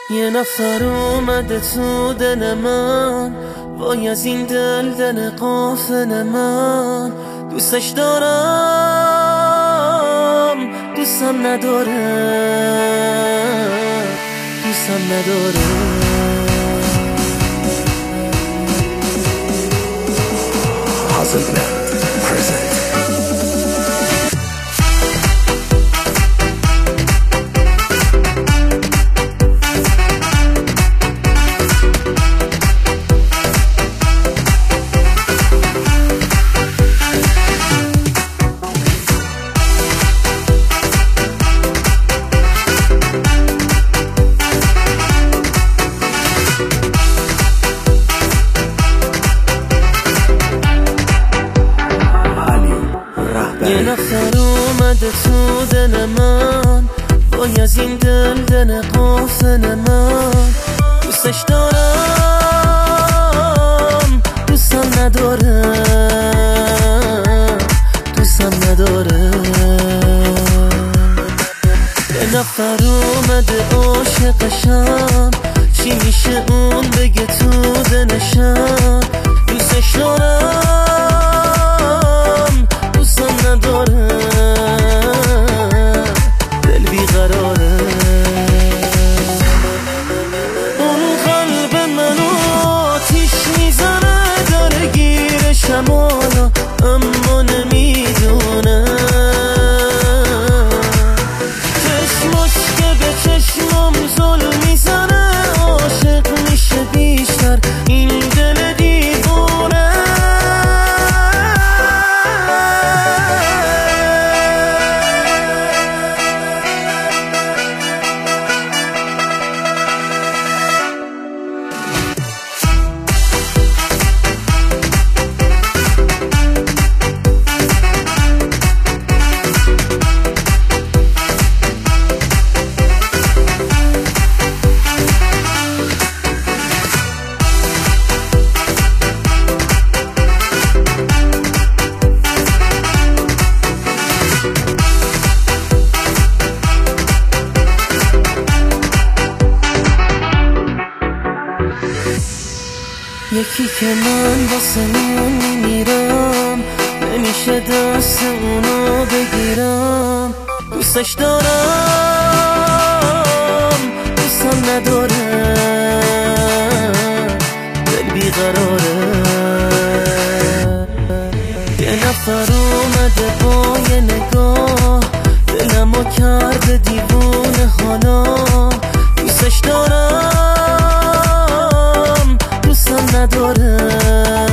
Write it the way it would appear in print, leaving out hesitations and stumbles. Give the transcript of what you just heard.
یه نفر اومده تو دل من، وای از این دل غافل من. دوستش دارم دوستم نداره، دوستم نداره. یه نفر اومده تو دل من، وای از این دل غافل من. دوستش دارم دوستم نداره، دوستم نداره. یه نفر اومده عاشقشم، چی میشه اون بگه تو دلشم. دوستش دارم دوستم نداره، دل بیقراره. اون قلب منو آتیش میزنه، داره گیر شمالا اما نمیدونه. چشماش که به چشمم ظلم میزنه، عاشق میشه بیشتر این دل دیوونه. یکی که من واسه اون میمیرم، نمیشه دست اونو بگیرم. دوستش دارم دوستم نداره، دل بیقراره. یه نفر اومده با یه نگاه، دلمو کرده دیوونه حالا. دوستش دارم دوستم نداره،